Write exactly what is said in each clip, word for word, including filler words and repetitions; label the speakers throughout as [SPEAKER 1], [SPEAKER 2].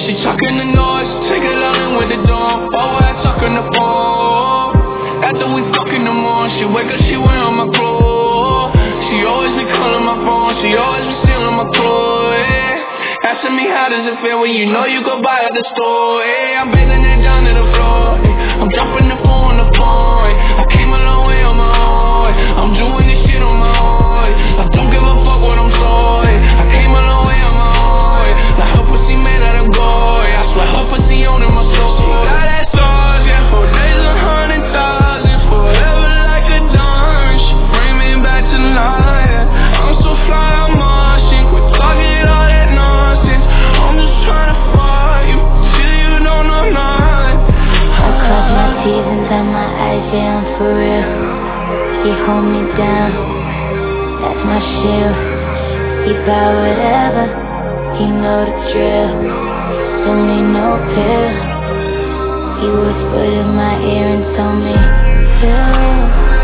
[SPEAKER 1] She talking the noise, take it out and with the door. Over at talking the phone. After we fucking the morning, she wake up, she wearing my clothes. She always be calling my phone, she always be stealing my clothes, yeah. Asking me how does it feel when you know you go buy at the store, yeah. I'm bending it down to the floor, yeah. I'm dropping the phone on the phone, yeah. I came a long way on my own, yeah. I'm doing this shit on my own, yeah. I don't give a fuck what I'm told, yeah. I came a long way on my own, yeah. Like her pussy made out of gold, yeah. I swear her pussy owning my soul. She got that sauce, yeah. For days a hundred thousand, forever like a dime. She bring me back to life, yeah. I'm so fly, I'm Martian. Quit talking all that nonsense. I'm just trying to fuck you till you don't know nothing.
[SPEAKER 2] I cross my T's and dot my I's, yeah, I'm for real. He hold me down, that's my shield. He buy whatever, he know the drill. Don't need no pill. He whispered in my ear and told me, yeah,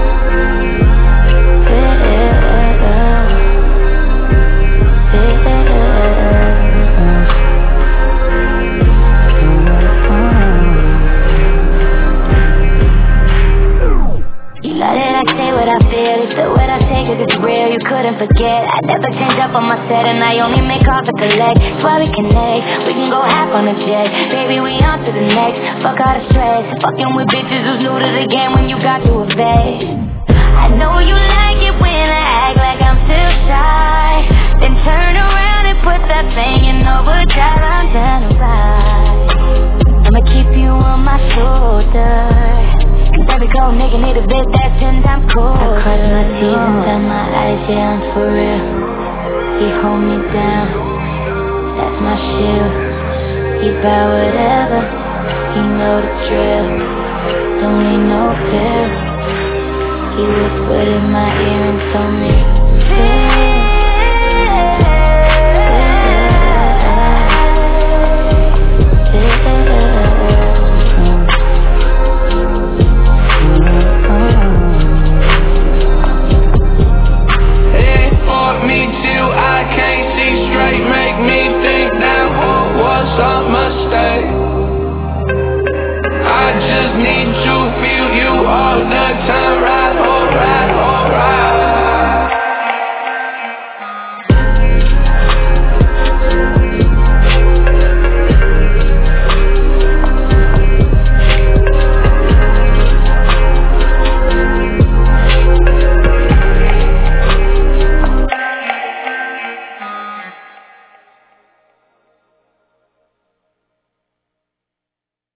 [SPEAKER 2] it's real, you couldn't forget. I never change up on my set and I only make calls to collect. That's why we connect, we can go half on a jet. Baby, we on to the next, fuck all the stress. Fucking with bitches who's new to the game when you got to a vet. I know you like it when I act like I'm still shy. Then turn around and put that thing in overdrive. I'm down to ride. I'ma keep you on my shoulder. Every cold nigga need a bit that's ten times colder. I cross my T's and dot my I's, yeah, I'm for real. He hold me down, that's my shield. He buy whatever, he know the drill. Don't need no pill. He whispered in my ear and told me,